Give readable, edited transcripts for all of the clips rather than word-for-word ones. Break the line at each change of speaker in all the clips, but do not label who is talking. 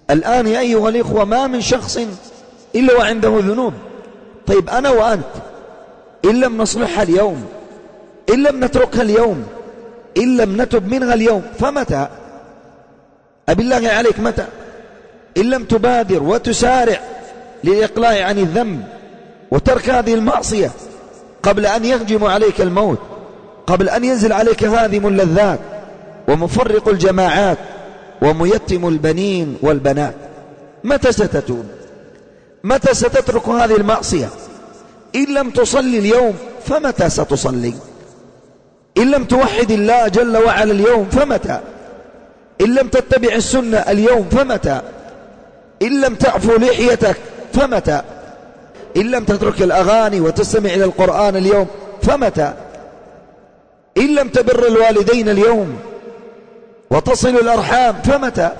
الآن يا أيها الإخوة ما من شخص إلا وعنده ذنوب. طيب أنا وأنت إن لم نصلحها اليوم، إن لم نتركها اليوم، إن لم نتب منها اليوم، فمتى؟ أبالله عليك متى؟ إن لم تبادر وتسارع للإقلاع عن الذنب وترك هذه المعصية قبل أن يهجم عليك الموت، قبل أن ينزل عليك هادم اللذات ومفرق الجماعات وميتم البنين والبنات، متى ستتوب؟ متى ستترك هذه المعصية؟ إن لم تصلي اليوم فمتى ستصلي؟ إن لم توحد الله جل وعلا اليوم فمتى؟ إن لم تتبع السنة اليوم فمتى؟ إن لم تعفو لحيتك فمتى؟ إن لم تترك الأغاني وتستمع إلى القرآن اليوم فمتى؟ إن لم تبر الوالدين اليوم وتصل الأرحام فمتى؟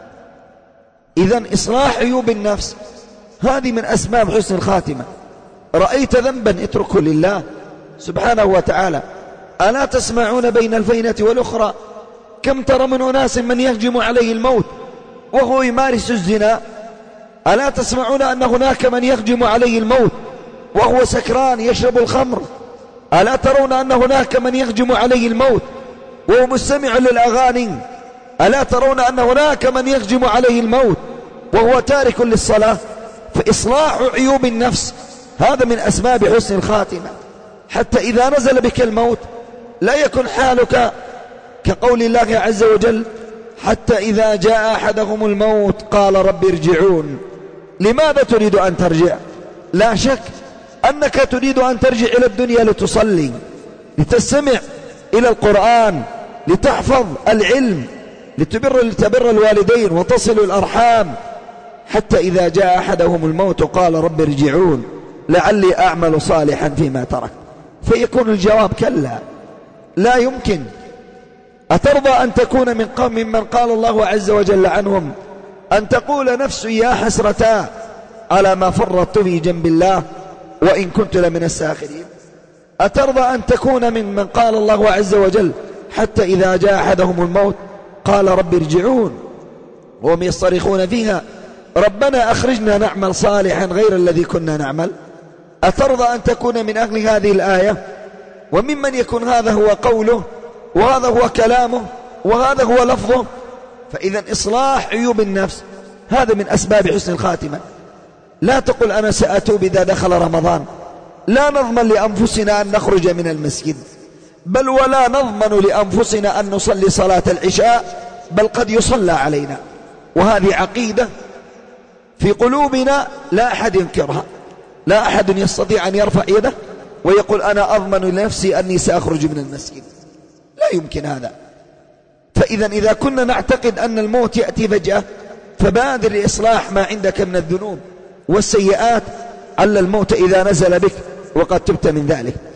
إذن إصلاح عيوب النفس هذه من أسباب حسن الخاتمة. رأيت ذنبا اتركه لله سبحانه وتعالى. ألا تسمعون بين الفينة والأخرى كم ترى من أناس من يهجم عليه الموت وهو يمارس الزنا؟ ألا تسمعون أن هناك من يهجم عليه الموت وهو سكران يشرب الخمر؟ ألا ترون أن هناك من يهجم عليه الموت وهو مستمع للأغاني؟ ألا ترون أن هناك من يهجم عليه الموت وهو تارك للصلاة؟ فإصلاح عيوب النفس هذا من أسباب حسن الخاتمة، حتى إذا نزل بك الموت لا يكن حالك كقول الله عز وجل: حتى إذا جاء أحدهم الموت قال رب ارجعون. لماذا تريد أن ترجع؟ لا شك أنك تريد أن ترجع إلى الدنيا لتصلي، لتستمع إلى القرآن، لتحفظ العلم، لتبر الوالدين وتصل الأرحام. حتى إذا جاء أحدهم الموت قال رب ارجعون لعلي أعمل صالحا فيما ترك. فيكون الجواب كلا، لا يمكن. أترضى أن تكون من قوم من قال الله عز وجل عنهم: أن تقول نفس يا حسرتا على ما فرطت في جنب الله وإن كنت لمن الساخرين؟ أترضى أن تكون من قال الله عز وجل: حتى إذا جاء أحدهم الموت قال رب ارجعون وهم يصطرخون فيها ربنا أخرجنا نعمل صالحا غير الذي كنا نعمل؟ أترضى أن تكون من أهل هذه الآية وممن يكون هذا هو قوله وهذا هو كلامه وهذا هو لفظه؟ فإذا إصلاح عيوب النفس هذا من أسباب حسن الخاتمة. لا تقل أنا سأتوب إذا دخل رمضان. لا نضمن لأنفسنا أن نخرج من المسجد، بل ولا نضمن لأنفسنا أن نصلي صلاة العشاء، بل قد يصلى علينا. وهذه عقيدة في قلوبنا لا أحد ينكرها. لا أحد يستطيع أن يرفع يده ويقول أنا أضمن لنفسي أني سأخرج من المسجد، لا يمكن هذا. فإذا إذا كنا نعتقد أن الموت يأتي فجأة فبادر لإصلاح ما عندك من الذنوب والسيئات، على الموت إذا نزل بك وقد تبت من ذلك.